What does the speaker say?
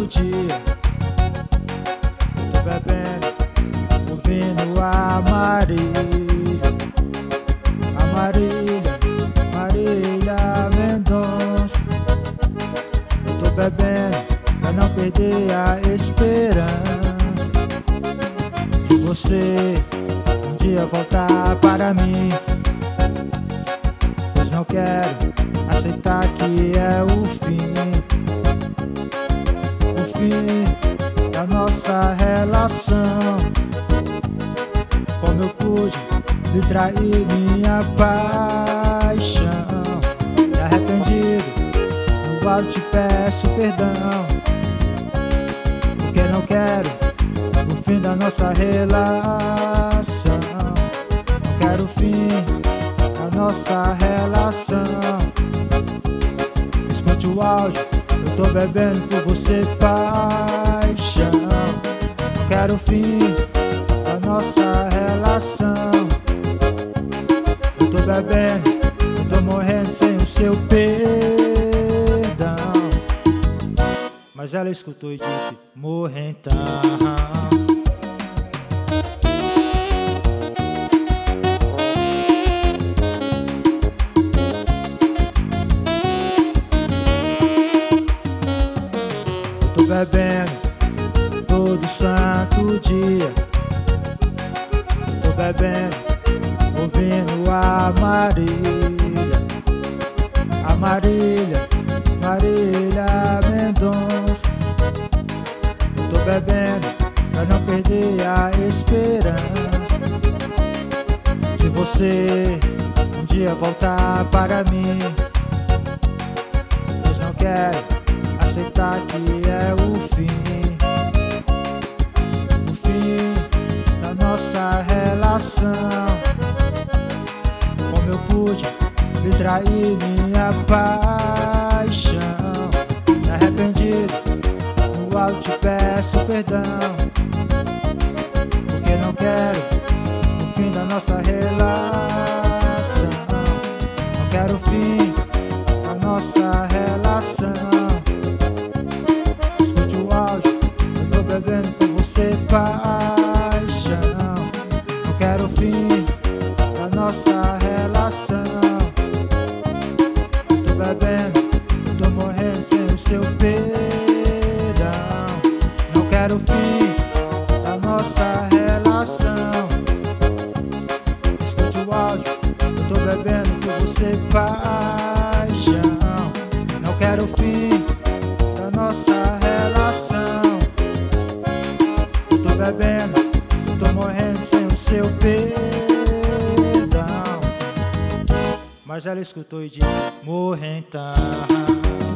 dia. Tô bebendo, ouvindo a Marília, Marília Mendonça. Eu tô bebendo pra não perder a esperança de você um dia voltar para mim. Pois não quero aceitar que é o fim da nossa relação. Como eu pude lhe trair minha paixão. Me arrependido, no alto te peço perdão, porque não quero o fim da nossa relação. Não quero o fim da nossa relação. Escute o áudio, eu tô bebendo por você, paixão. Não quero o fim da nossa relação. Eu tô bebendo, eu tô morrendo sem o seu perdão. Mas ela escutou e disse: morre então. Tô bebendo todo santo dia. Tô bebendo, ouvindo a Marília Mendonça. Tô bebendo pra não perder a esperança de você um dia voltar para mim. Pois não quero aceitar que é o fim da nossa relação. Como eu pude lhe trair minha paixão. Me arrependido, no alto te peço perdão, porque não quero o fim da nossa relação. Não quero o fim da nossa relação. Escute o áudio, eu tô bebendo por você, paixão. Não quero o fim da nossa relação. Eu tô bebendo, eu tô morrendo sem o seu perdão. Não quero o fim da nossa relação. Escute o áudio, eu tô bebendo por você, paixão. Não quero o fim da nossa relação. Eu tô bebendo, eu tô morrendo sem o seu perdão. Mas ela escutou e disse: morre então.